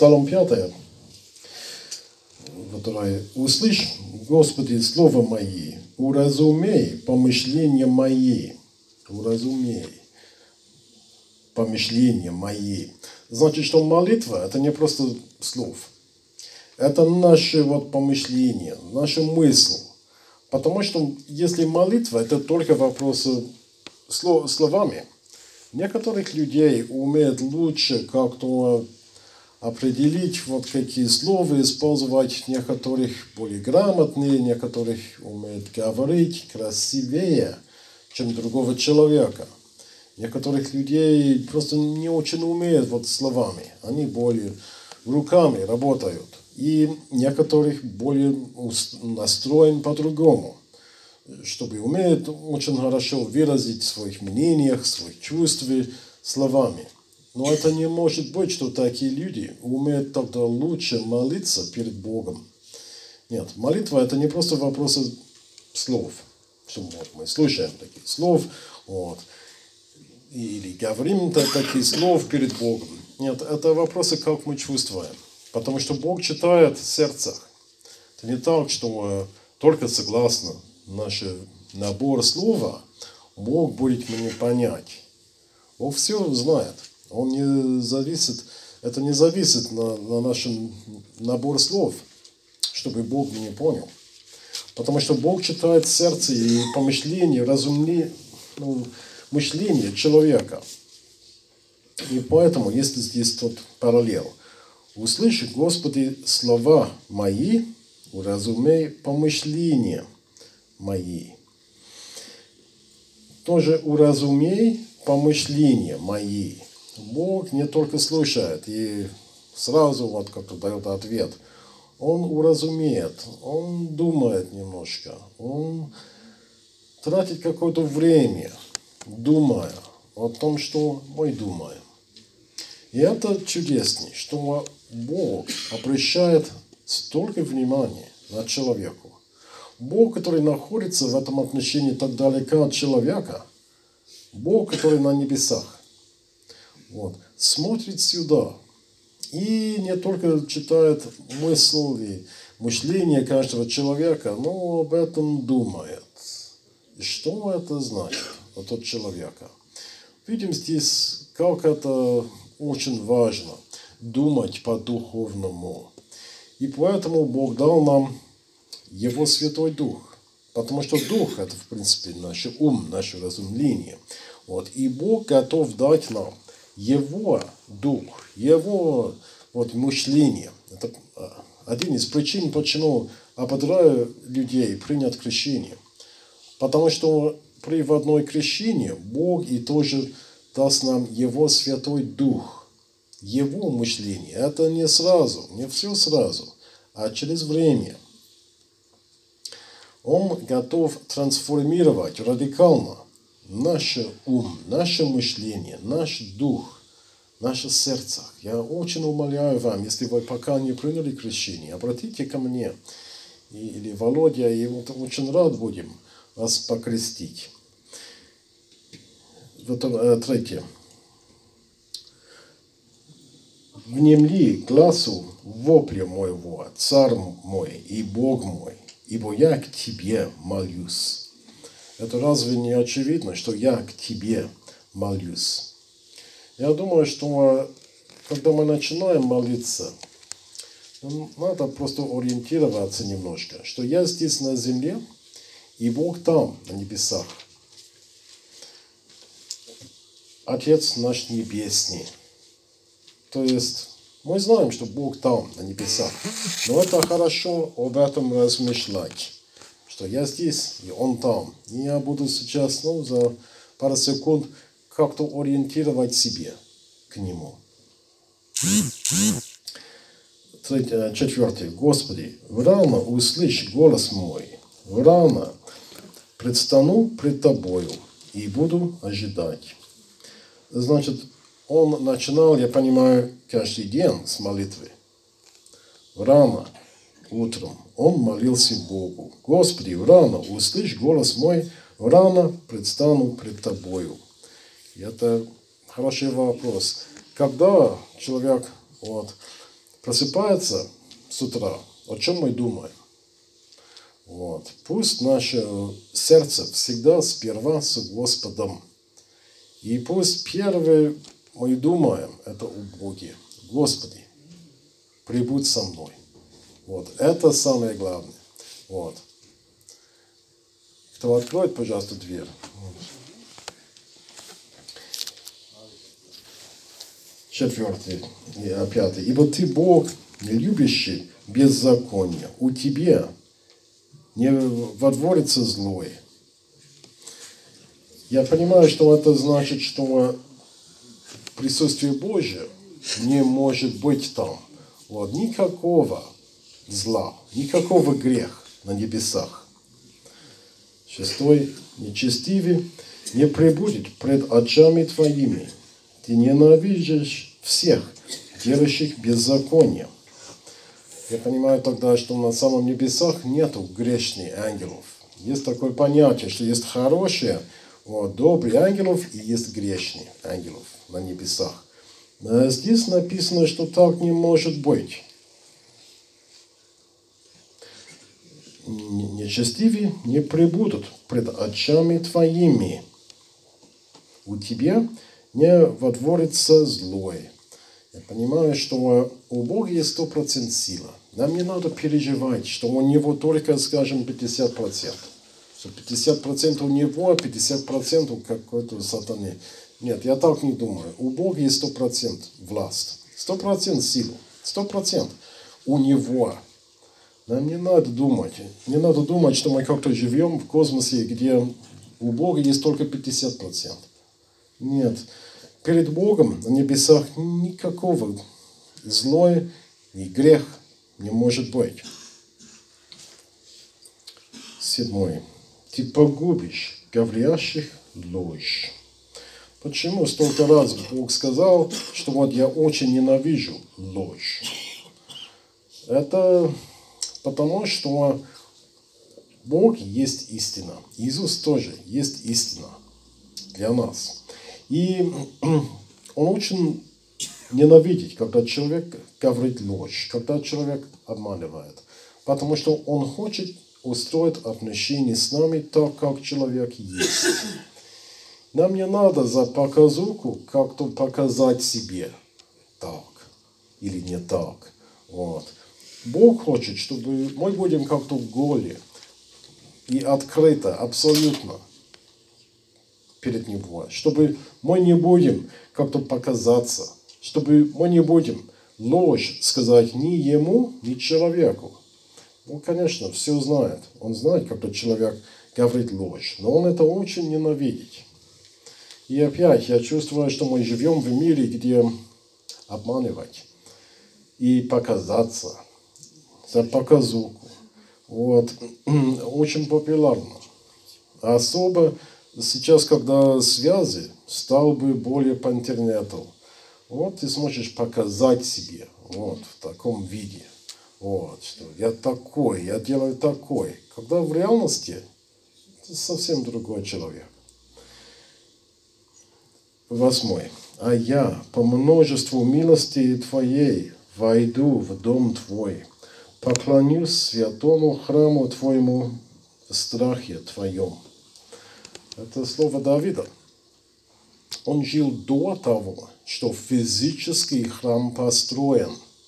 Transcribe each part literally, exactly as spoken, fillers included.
Псалом пятый, который «Услышь, Господи, слова мои, уразумей помышления мои». Уразумей помышления мои. Значит, что молитва – это не просто слов. Это наши вот помышления, наша мысль. Потому что если молитва – это только вопросы слов, словами, некоторых людей умеют лучше как-то определить, вот какие слова использовать, некоторых более грамотные, некоторых умеют говорить красивее, чем другого человека. Некоторых людей просто не очень умеют вот словами, они более руками работают. И некоторых более настроен по-другому, чтобы умеют очень хорошо выразить в своих мнениях, своих чувствах словами. Но это не может быть, что такие люди умеют тогда лучше молиться перед Богом. Нет, молитва – это не просто вопросы слов, что вот, мы слушаем такие слов, вот, или говорим такие слов перед Богом. Нет, это вопросы, как мы чувствуем. Потому что Бог читает в сердцах. Это не так, что только согласно наш набор слова, Бог будет мне понять. Бог все знает. Он не зависит, это не зависит на, на наш набор слов, чтобы Бог меня понял. Потому что Бог читает сердце и помышление, разумление, ну, мышление человека. И поэтому, если здесь тот параллель, услышь, Господи, слова мои, уразумей помышления мои. Тоже уразумей помышления мои. Бог не только слушает и сразу вот как-то дает ответ. Он уразумеет, он думает немножко, он тратит какое-то время, думая о том, что мы думаем. И это чудесно, что Бог обращает столько внимания на человека. Бог, который находится в этом отношении так далеко от человека, Бог, который на небесах, вот, смотрит сюда и не только читает мысли, мышление каждого человека, но об этом думает. И что это значит от этого человека? Видим здесь, как это очень важно думать по-духовному. И поэтому Бог дал нам Его Святой Дух. Потому что Дух – это, в принципе, наш ум, наше разумление. Вот. И Бог готов дать нам Его Дух, Его вот, мышление. Это один из причин, почему ободряю людей принять крещение. Потому что при водной крещении Бог и тоже даст нам Его Святой Дух, Его мышление. Это не сразу, не все сразу, а через время. Он готов трансформировать радикально наш ум, наше мышление, наш дух, наше сердце. Я очень умоляю вам, если вы пока не приняли крещение, обратите ко мне, или Володя, и вот очень рад будем вас покрестить. Вот э, третье. «Внемли глазу вопля моего, царь мой и Бог мой, ибо я к Тебе молюсь». Это разве не очевидно, что я к Тебе молюсь? Я думаю, что когда мы начинаем молиться, надо просто ориентироваться немножко, что я здесь на земле, и Бог там, на небесах. Отец наш Небесный. То есть мы знаем, что Бог там, на небесах. Но это хорошо об этом размышлять. Что я здесь, и Он там. И я буду сейчас, ну, за пару секунд как-то ориентировать себе к Нему. Третье, четвертое. Господи, рано услышь голос мой. Рано предстану пред Тобою и буду ожидать. Значит, он начинал, я понимаю, каждый день с молитвы. Рано, утром, он молился Богу. Господи, рано услышь голос мой, рано предстану пред Тобою. И это хороший вопрос. Когда человек вот, просыпается с утра, о чем мы думаем? Вот. Пусть наше сердце всегда сперва с Господом. И пусть первое мы думаем, это о Боге. Господи, прибудь со мной. Вот. Это самое главное. Вот. Кто откроет, пожалуйста, дверь. Четвертый, пятый. Ибо ты Бог, не любящий беззаконие. У тебя не водворится злой. Я понимаю, что это значит, что присутствие Божие не может быть там. Вот. Никакого зла, никакого греха на небесах. Шестой. Нечестивый не пребудет пред очами твоими. Ты ненавидишь всех, делающих беззаконие. Я понимаю тогда, что на самом небесах нету грешных ангелов. Есть такое понятие, что есть хорошие, вот, добрые ангелов и есть грешные ангелов на небесах. А здесь написано, что так не может быть. Нечестивые не пребудут пред очами твоими. У тебя не водворится злой. Я понимаю, что у Бога есть сто процентов сила. Нам не надо переживать, что у него только, скажем, пятьдесят процентов. Что пятьдесят процентов у него, а пятьдесят процентов у какой-то сатаны. Нет, я так не думаю. У Бога есть сто процентов власть. сто процентов силу. сто процентов у него. Нам не надо думать. Не надо думать, что мы как-то живем в космосе, где у Бога есть только пятьдесят процентов. Нет. Перед Богом на небесах никакого злой и грех не может быть. Седьмой. Ты погубишь говорящих ложь. Почему столько раз Бог сказал, что вот я очень ненавижу ложь? Это потому, что Бог есть истина. Иисус тоже есть истина для нас. И он очень ненавидит, когда человек говорит ложь, когда человек обманывает. Потому что он хочет устроить отношения с нами так, как человек есть. Нам не надо за показуху как-то показать себе так или не так. Вот. Бог хочет, чтобы мы будем как-то голые и открыто, абсолютно перед Него. Чтобы мы не будем как-то показаться. Чтобы мы не будем ложь сказать ни Ему, ни человеку. Он, конечно, все знает. Он знает, когда человек говорит ложь. Но он это очень ненавидит. И опять я чувствую, что мы живем в мире, где обманывать и показаться за показуху. Вот. Очень популярно. Особо сейчас, когда связи стал бы более по интернету, вот ты сможешь показать себе вот в таком виде. Вот, что я такой, я делаю такой. Когда в реальности ты совсем другой человек. Восьмой. А я по множеству милости Твоей войду в дом Твой, поклонюсь святому храму Твоему в страхе Твоем. Это слово Давида. Он жил до того, что физический храм построен.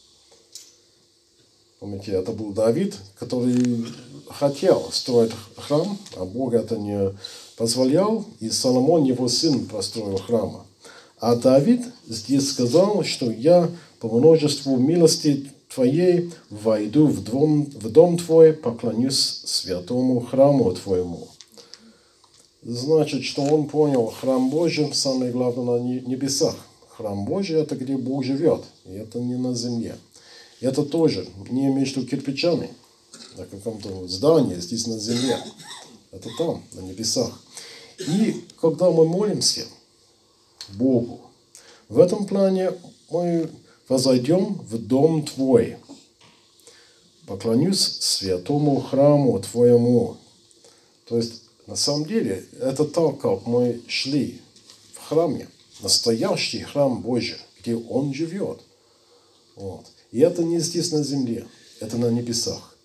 Помните, это был Давид, который хотел строить храм, а Бог это не позволял, и Соломон, его сын, построил храм. А Давид здесь сказал, что я по множеству милости Твоей войду в дом, в дом Твой, поклонюсь святому храму Твоему. Значит, что он понял, храм Божий самое главное на небесах. Храм Божий это где Бог живет, и это не на земле. Это тоже не между кирпичами, на каком-то здании, здесь на земле. Это там, на небесах. И когда мы молимся Богу, в этом плане мы возойдем в дом Твой. Поклонюсь святому храму Твоему. То есть, на самом деле, это так, как мы шли в храме. Настоящий храм Божий, где Он живет. Вот. И это не здесь на земле, это на небесах.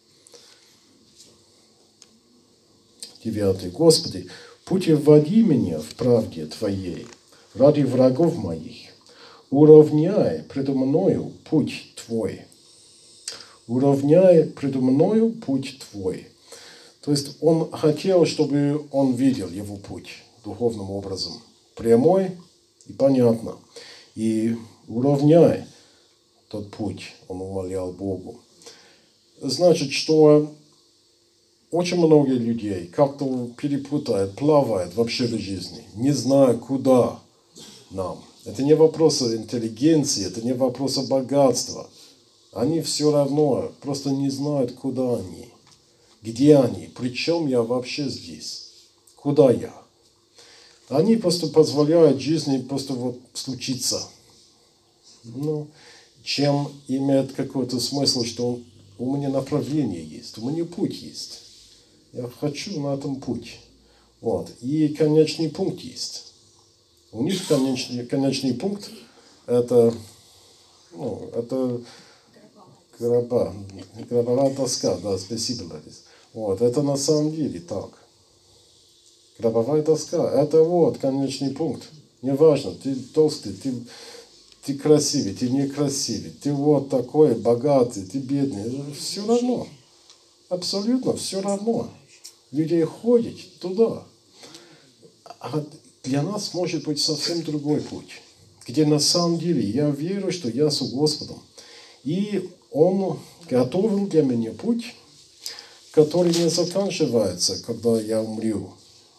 Девятый. Господи, путеводи меня в правде Твоей ради врагов моих. Уравняй предо мною путь Твой. Уравняй предо мною путь Твой. То есть он хотел, чтобы он видел его путь духовным образом. Прямой и понятно. И уравняй тот путь, он умолял Богу. Значит, что очень много людей как-то перепутают, плавают вообще в жизни, не зная, куда нам. Это не вопрос интеллигенции, это не вопрос богатства. Они все равно просто не знают, куда они, где они, причем я вообще здесь, куда я. Они просто позволяют жизни просто вот случиться. Ну, чем имеет какой-то смысл, что у меня направление есть, у меня путь есть. Я хочу на этом путь. Вот. И конечный пункт есть. У них конечный, конечный пункт это, ну, это гроба, гробовая доска, да, спасибо, Ларис. Вот, это на самом деле так. Гробовая доска, это вот конечный пункт. Неважно, ты толстый, ты, ты красивый, ты некрасивый, ты вот такой богатый, ты бедный. Все равно. Абсолютно все равно. Людей ходят туда. А для нас может быть совсем другой путь. Где на самом деле я верю, что я с Господом. И Он готовил для меня путь, который не заканчивается, когда я умру.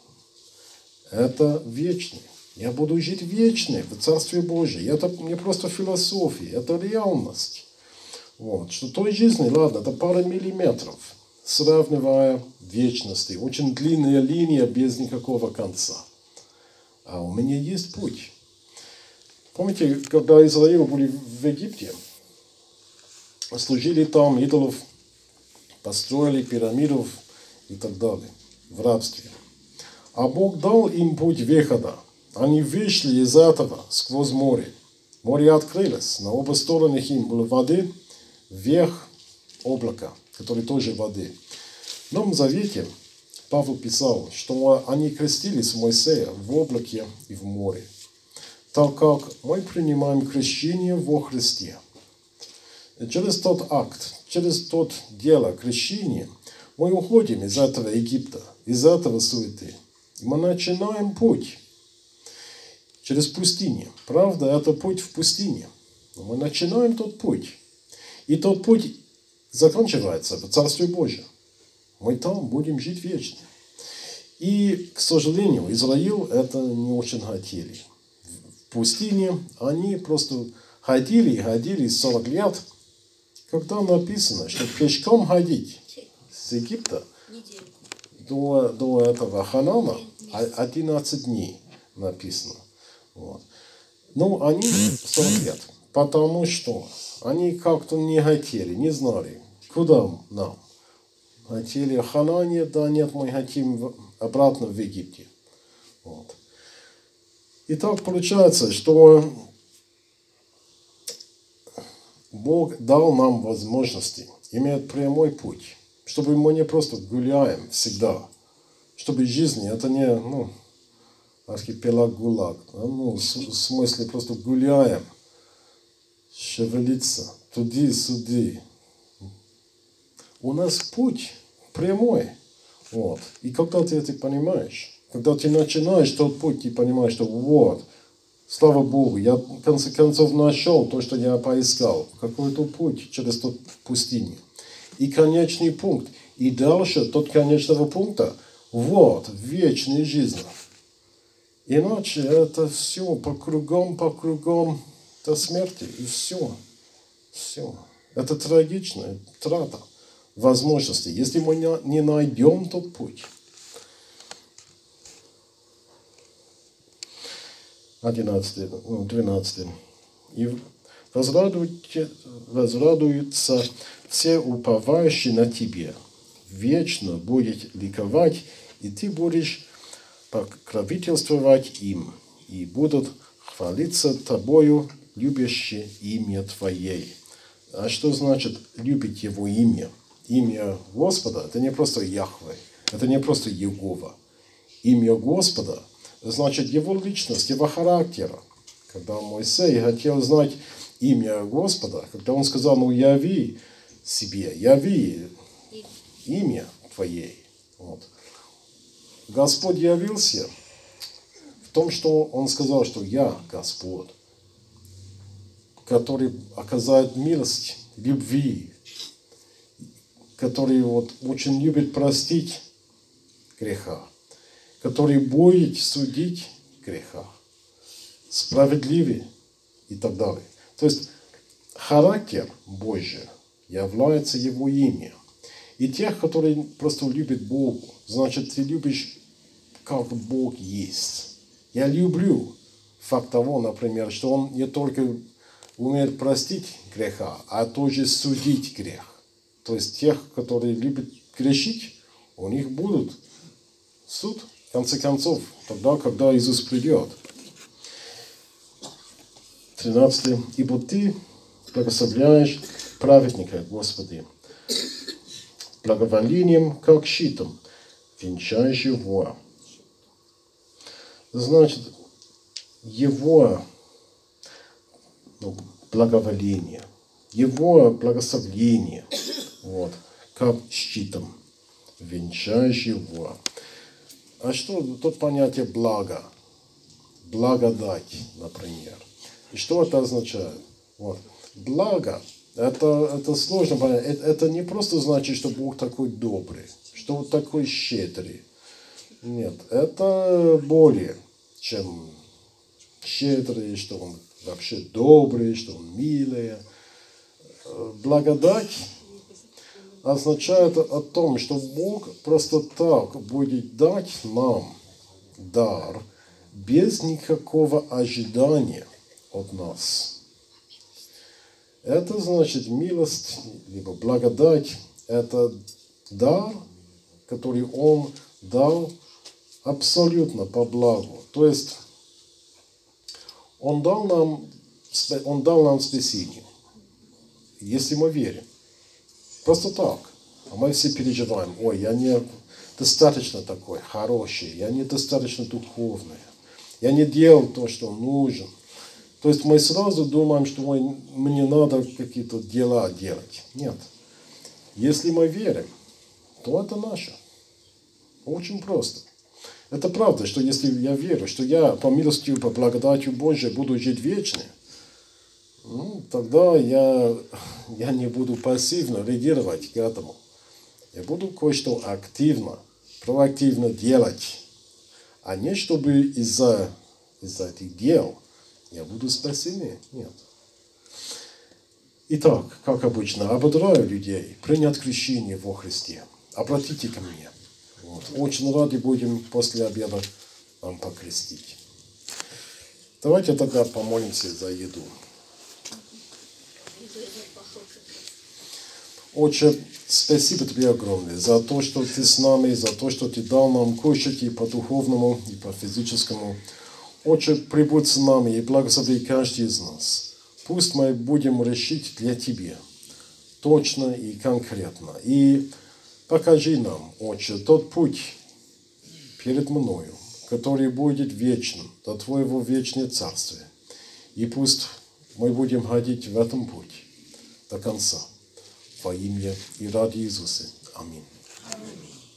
Это вечный. Я буду жить вечно в Царстве Божьем. Это не просто философия, это реальность. Вот. Что той жизни, ладно, это пара миллиметров, сравнивая вечности. Очень длинная линия без никакого конца. А у меня есть путь. Помните, когда Израиль были в Египте, служили там идолов, построили пирамидов и так далее, в рабстве. А Бог дал им путь выхода. Они вышли из этого сквозь море. Море открылось. На оба стороны им было воды, вверх облака, который тоже воды. В Новом Завете Павел писал, что они крестились в Моисея в облаке и в море. Так как мы принимаем крещение во Христе. И через тот акт, через тот дело крещения, мы уходим из этого Египта, из этого суеты. И мы начинаем путь через пустыню. Правда, это путь в пустыне. Но мы начинаем тот путь. И тот путь заканчивается в Царстве Божьем. Мы там будем жить вечно. И, к сожалению, Израиль это не очень хотели. В пустыне они просто ходили и ходили сорок лет, когда написано, что пешком ходить с Египта до, до этого Ханана одиннадцать дней написано. Вот. Ну, они сорок лет, потому что они как-то не хотели, не знали, куда нам. Хотели в Ханане, да нет, мы хотим обратно в Египте. Вот. И так получается, что Бог дал нам возможности иметь прямой путь, чтобы мы не просто гуляем всегда, чтобы жизнь это не ну, архипелаг ГУЛАГ, ну, в смысле просто гуляем, шевелиться, туди-сюди. У нас путь прямой. Вот. И когда ты это понимаешь, когда ты начинаешь тот путь, ты понимаешь, что вот, слава Богу, я в конце концов нашел то, что я поискал. Какой-то путь через тот пустыню. И конечный пункт. И дальше тот конечного пункта, вот, вечная жизнь. Иначе это все по кругам, по кругам до смерти. И все. Все. Это трагичная трата возможности, если мы не найдем тот путь. одиннадцатый, двенадцатый. И возрадуются все уповающие на Тебе. Вечно будет ликовать, и Ты будешь покровительствовать им, и будут хвалиться Тобою, любящие имя Твоей. А что значит любить Его имя? Имя Господа – это не просто Яхве, это не просто Иегова. Имя Господа – значит Его личность, Его характер. Когда Моисей хотел знать имя Господа, когда он сказал, ну яви себе, яви имя Твоей. Вот. Господь явился в том, что Он сказал, что я Господь, который оказывает милость, любви, который вот очень любит простить греха, который будет судить греха, справедливый и так далее. То есть характер Божий является Его имя. И тех, которые просто любят Бога, значит, ты любишь, как Бог есть. Я люблю факт того, например, что Он не только умеет простить греха, а тоже судить грех. То есть тех, которые любят грешить, у них будут суд, в конце концов, тогда, когда Иисус придет. тринадцатый. Ибо Ты благословляешь праведника, Господи, благоволением, как щитом, венчаешь его. Значит, Его ну, благоволение, Его благословение, вот, как щитом, венчаешь его. А что тут понятие блага? Благодать, например. И что это означает? Вот. Благо, это, это сложно понять. Это, это не просто значит, что Бог такой добрый, что Он такой щедрый. Нет, это более, чем щедрый, что Он вообще добрый, что Он милый. Благодать означает о том, что Бог просто так будет дать нам дар без никакого ожидания от нас. Это значит милость, либо благодать, это дар, который Он дал абсолютно по благу. То есть Он дал нам, Он дал нам спасение, если мы верим. Просто так. А мы все переживаем, ой, я не достаточно такой хороший, я недостаточно духовный, я не делал то, что нужен. То есть мы сразу думаем, что ой, мне надо какие-то дела делать. Нет. Если мы верим, то это наше. Очень просто. Это правда, что если я верю, что я по милости, по благодати Божией буду жить вечно, ну, тогда я, я не буду пассивно реагировать к этому. Я буду кое-что активно, проактивно делать, а не чтобы из-за из-за этих дел я буду спасены. Нет. Итак, как обычно, ободряю людей принять крещение во Христе. Обратите ко мне. Вот. Очень рады будем после обеда вам покрестить. Давайте тогда помолимся за еду. Отче, спасибо Тебе огромное за то, что Ты с нами, за то, что Ты дал нам кушать и по духовному, и по физическому. Отче, прибудь с нами и благослови каждый из нас. Пусть мы будем решить для Тебя точно и конкретно. И покажи нам, Отче, тот путь перед мною, который будет вечным, до Твоего вечного царствия. И пусть мы будем ходить в этом пути до конца. Во имя и ради Иисуса. Аминь.